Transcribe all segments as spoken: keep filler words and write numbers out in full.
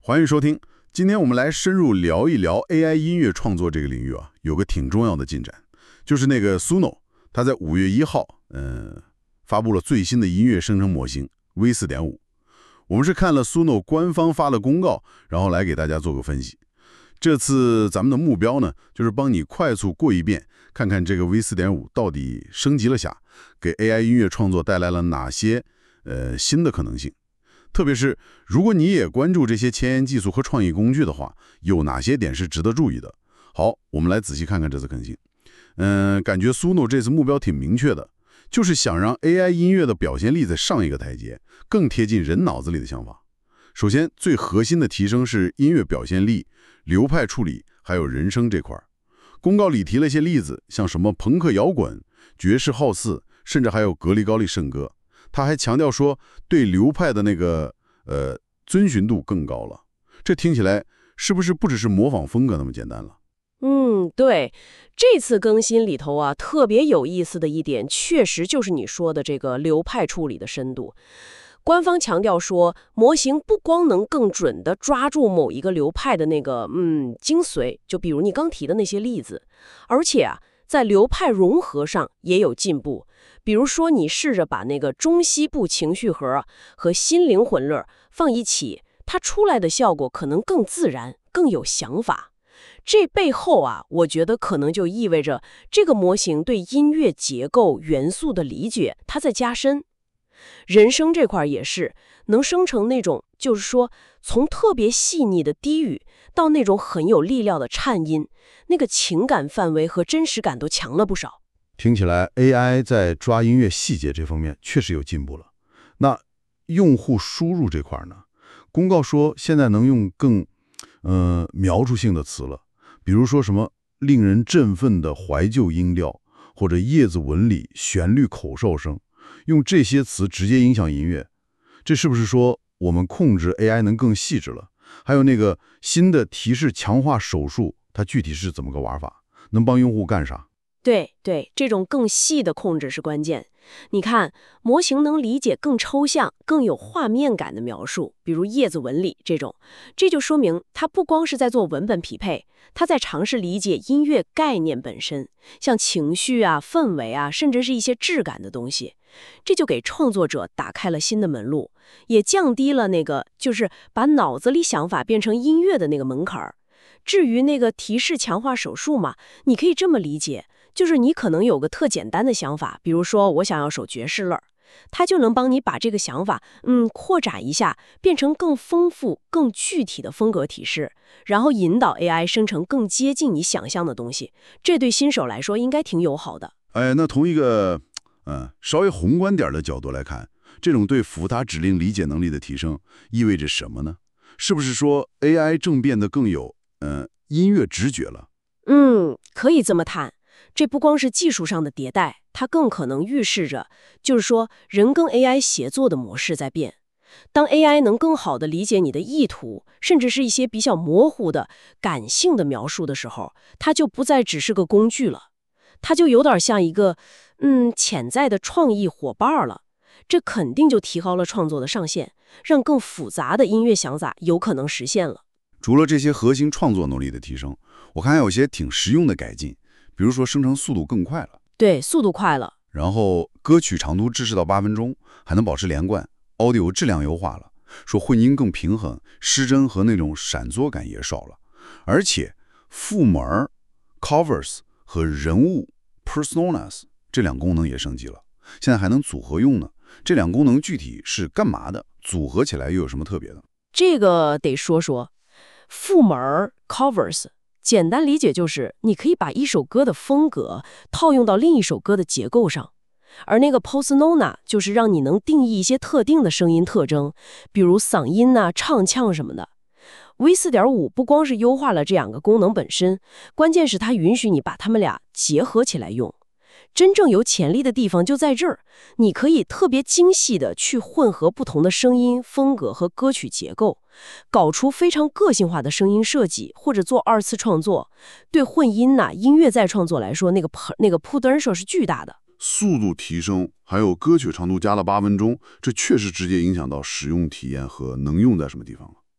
欢迎收听。今天我们来深入聊一聊 A I 音乐创作这个领域啊，有个挺重要的进展，就是那个 Suno， 它在五月一号，嗯，发布了最新的音乐生成模型 V 四点五。我们是看了 Suno 官方发的公告，然后来给大家做个分析。这次咱们的目标呢，就是帮你快速过一遍，看看这个 V 四点五 到底升级了下，给 A I 音乐创作带来了哪些呃新的可能性。特别是如果你也关注这些前沿技术和创意工具的话，有哪些点是值得注意的？好，我们来仔细看看这次更新。嗯，感觉 Suno 这次目标挺明确的，就是想让 A I 音乐的表现力再上一个台阶，更贴近人脑子里的想法。首先，最核心的提升是音乐表现力、流派处理，还有人声这块。公告里提了一些例子，像什么朋克摇滚、爵士好似，甚至还有格里高利圣歌。他还强调说，对流派的那个呃遵循度更高了。这听起来是不是不只是模仿风格那么简单了？ 嗯，对，这次更新里头啊，特别有意思的一点，确实就是你说的这个流派处理的深度。官方强调说，模型不光能更准地抓住某一个流派的那个嗯精髓，就比如你刚提的那些例子，而且啊，在流派融合上也有进步。比如说，你试着把那个中西部情绪核和心灵混乐放一起，它出来的效果可能更自然，更有想法。这背后啊，我觉得可能就意味着这个模型对音乐结构元素的理解，它在加深。人声这块也是能生成那种，就是说从特别细腻的低语到那种很有力量的颤音，那个情感范围和真实感都强了不少。 听起来 A I 在抓音乐细节这方面确实有进步了。那用户输入这块呢？公告说现在能用更呃描述性的词了，比如说什么令人振奋的怀旧音调，或者叶子纹理、旋律口哨声，用这些词直接影响音乐。这是不是说我们控制 A I 能更细致了？还有那个新的提示强化手术，它具体是怎么个玩法？能帮用户干啥？ 对对，这种更细的控制是关键。你看，模型能理解更抽象、更有画面感的描述，比如叶子纹理这种，这就说明它不光是在做文本匹配，它在尝试理解音乐概念本身，像情绪啊、氛围啊，甚至是一些质感的东西。这就给创作者打开了新的门路，也降低了那个就是把脑子里想法变成音乐的那个门槛儿。至于那个提示强化手术嘛，你可以这么理解。就是你可能有个特简单的想法，比如说我想要首爵士乐，它就能帮你把这个想法，嗯，扩展一下，变成更丰富、更具体的风格提示，然后引导 A I 生成更接近你想象的东西。这对新手来说应该挺友好的。 哎，那从一个嗯稍微宏观点的角度来看，这种对复杂指令理解能力的提升意味着什么呢？是不是说 A I 正变得更有嗯音乐直觉了？ 嗯，可以这么谈。这不光是技术上的迭代，它更可能预示着，就是说人跟 A I 协作的模式在变。当 A I 能更好地理解你的意图，甚至是一些比较模糊的感性的描述的时候，它就不再只是个工具了，它就有点像一个嗯潜在的创意伙伴了。这肯定就提高了创作的上限，让更复杂的音乐想法有可能实现了。 除了这些核心创作能力的提升，我看还有些挺实用的改进。比如说生成速度更快了， 对，速度快了， 然后歌曲长度支持到八分钟，还能保持连贯 ，audio 质量优化了，说混音更平衡，失真和那种闪烁感也少了，而且副门 covers 和人物 personas 这两功能也升级了，现在还能组合用呢。这两功能具体是干嘛的？组合起来又有什么特别的？ 这个得说说副门 covers。简单理解就是，你可以把一首歌的风格套用到另一首歌的结构上，而那个 persona 就是让你能定义一些特定的声音特征，比如嗓音啊、唱腔什么的。V 四点五 不光是优化了这两个功能本身，关键是它允许你把它们俩结合起来用。真正有潜力的地方就在这儿，你可以特别精细的去混合不同的声音风格和歌曲结构，搞出非常个性化的声音设计，或者做二次创作。对混音呐、啊、音乐再创作来说，那个那个 potential 是巨大的。 速度提升，还有歌曲长度加了八分钟，这确实直接影响到使用体验和能用在什么地方了。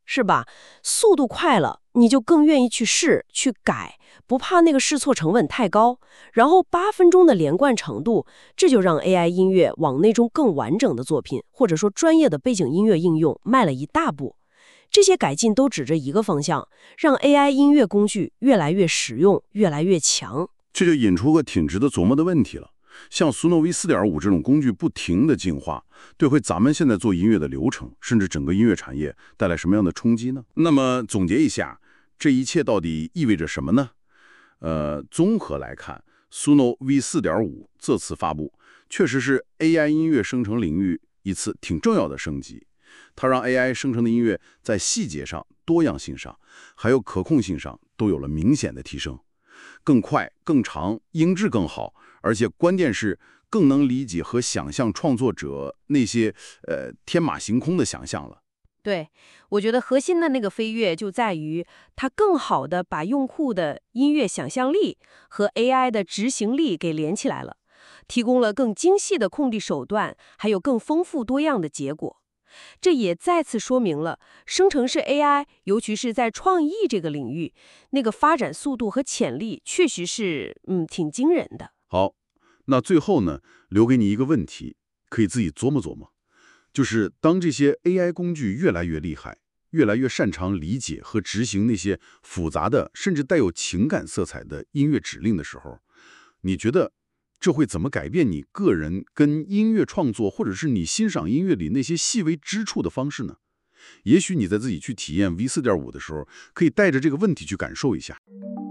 是吧？速度快了，你就更愿意去试、去改，不怕那个试错成本太高。然后八分钟的连贯程度，这就让 A I 音乐往那种更完整的作品，或者说专业的背景音乐应用迈了一大步。这些改进都指着一个方向，让 A I 音乐工具越来越实用，越来越强。 这就引出个挺值得琢磨的问题了。像 Suno V 四点五 这种工具不停的进化，对会咱们现在做音乐的流程，甚至整个音乐产业带来什么样的冲击呢？那么总结一下，这一切到底意味着什么呢？呃，综合来看 ，Suno V 四点五 这次发布，确实是 A I 音乐生成领域一次挺重要的升级。它让 A I 生成的音乐在细节上、多样性上，还有可控性上都有了明显的提升，更快、更长，音质更好。而且关键是更能理解和想象创作者那些呃天马行空的想象了。 对，我觉得核心的那个飞跃就在于它更好地把用户的音乐想象力和 A I 的执行力给连起来了，提供了更精细的控制手段，还有更丰富多样的结果。这也再次说明了生成式 A I， 尤其是在创意这个领域，那个发展速度和潜力确实是嗯挺惊人的。 好，那最后呢，留给你一个问题，可以自己琢磨琢磨，就是当这些 A I 工具越来越厉害，越来越擅长理解和执行那些复杂的，甚至带有情感色彩的音乐指令的时候，你觉得这会怎么改变你个人跟音乐创作，或者是你欣赏音乐里那些细微之处的方式呢？也许你在自己去体验 V 四点五 的时候，可以带着这个问题去感受一下。